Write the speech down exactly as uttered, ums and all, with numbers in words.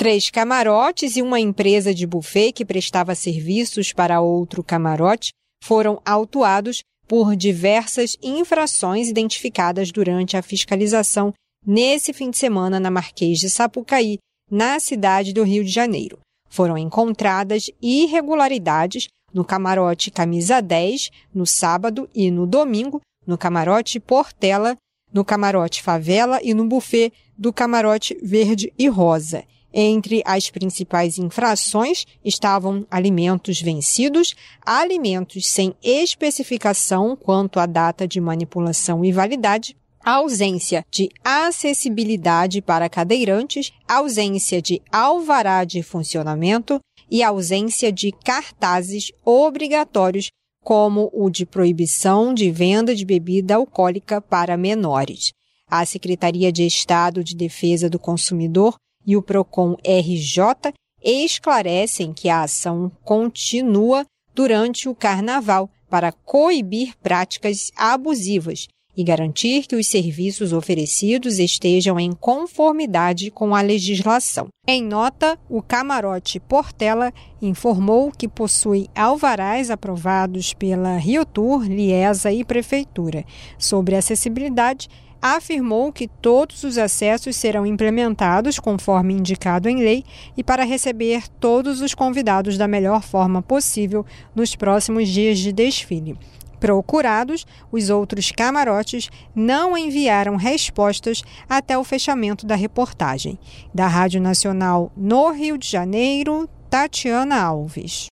Três camarotes e uma empresa de buffet que prestava serviços para outro camarote foram autuados por diversas infrações identificadas durante a fiscalização nesse fim de semana na Marquês de Sapucaí, na cidade do Rio de Janeiro. Foram encontradas irregularidades no camarote Camisa dez, no sábado e no domingo, no camarote Portela, no camarote Favela e no buffet do camarote Verde e Rosa. Entre as principais infrações estavam alimentos vencidos, alimentos sem especificação quanto à data de manipulação e validade, ausência de acessibilidade para cadeirantes, ausência de alvará de funcionamento e ausência de cartazes obrigatórios, como o de proibição de venda de bebida alcoólica para menores. A Secretaria de Estado de Defesa do Consumidor e o Procon R J esclarecem que a ação continua durante o Carnaval para coibir práticas abusivas e garantir que os serviços oferecidos estejam em conformidade com a legislação. Em nota, o camarote Portela informou que possui alvarás aprovados pela RioTour, Liesa e Prefeitura. Sobre acessibilidade, afirmou que todos os acessos serão implementados conforme indicado em lei e para receber todos os convidados da melhor forma possível nos próximos dias de desfile. Procurados, os outros camarotes não enviaram respostas até o fechamento da reportagem. Da Rádio Nacional no Rio de Janeiro, Tatiana Alves.